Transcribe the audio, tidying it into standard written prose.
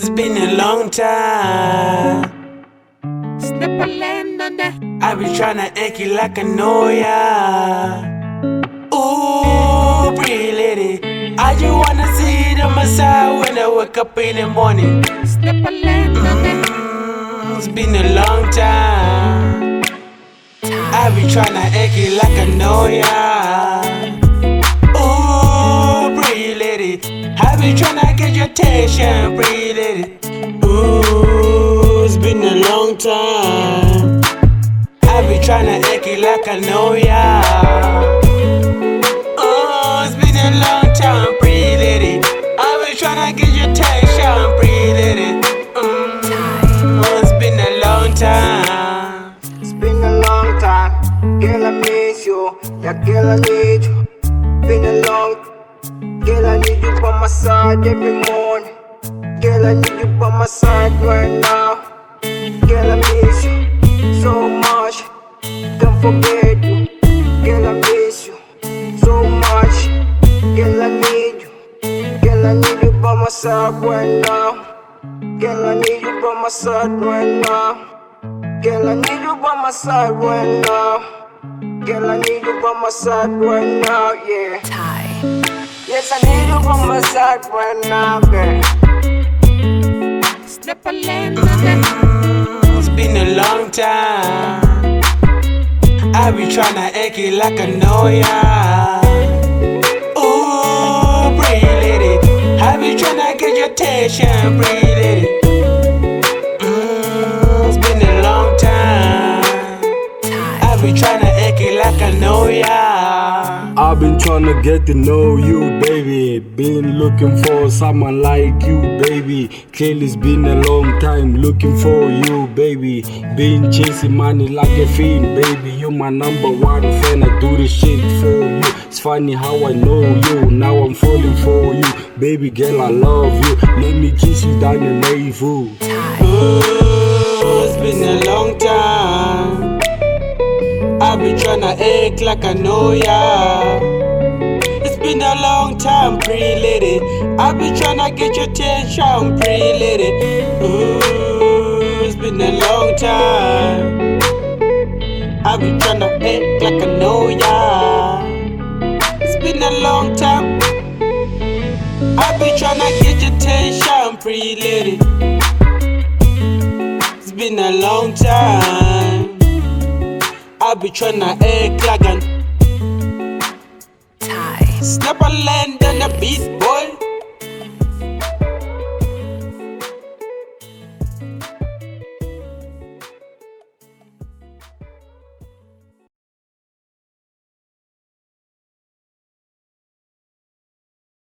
It's been a long time. Step a land on that. I be tryna act it like I know ya. Ooh, pretty lady, I just wanna see it on my side when I wake up in the morning. Step a land on that. It's been a long time. I be tryna act it like I know ya. Ooh, pretty lady, I be tryna get your attention, pretty lady. Ooh, it's been a long time. I be tryna act it like I know ya. Oh, it's been a long time, pretty lady. I be tryna get your attention, pretty lady. Oh, it's been a long time. It's been a long time, girl, I miss you. Yeah, girl, I need you. Been a long, girl, I need you by my side every morning. Girl, I need you by my side right now. Girl, I miss you so much. Can't forget you. Girl, I miss you so much. Girl, I need you. Girl, I need you by my side right now. Girl, I need you by my side right now. Girl, I need you by my side right now. Girl, I need you by my side right now, yeah. Yes, I need you by my side right now, girl. Step a land on that. It's been a long time. I be tryna act it like I know ya. Ooh, pretty lady, I be tryna get your attention, pretty lady. It's been a long time. I be tryna act it like I know ya. I've been trying to get to know you, baby. Been looking for someone like you, baby. Clearly it's been a long time looking for you, baby. Been chasing money like a fiend, baby. You my number one fan, I do this shit for you. It's funny how I know you, now I'm falling for you. Baby girl, I love you, let me kiss you down your navel. Ooh, it's been a long time. I be tryna act like I know ya. It's been a long time, pretty lady. I be tryna get your attention, pretty lady. Ooh, it's been a long time. I be tryna act like I know ya. It's been a long time. I be tryna get your attention, pretty lady. It's been a long time. I be tryna act like an Snap a land on the beat, boy.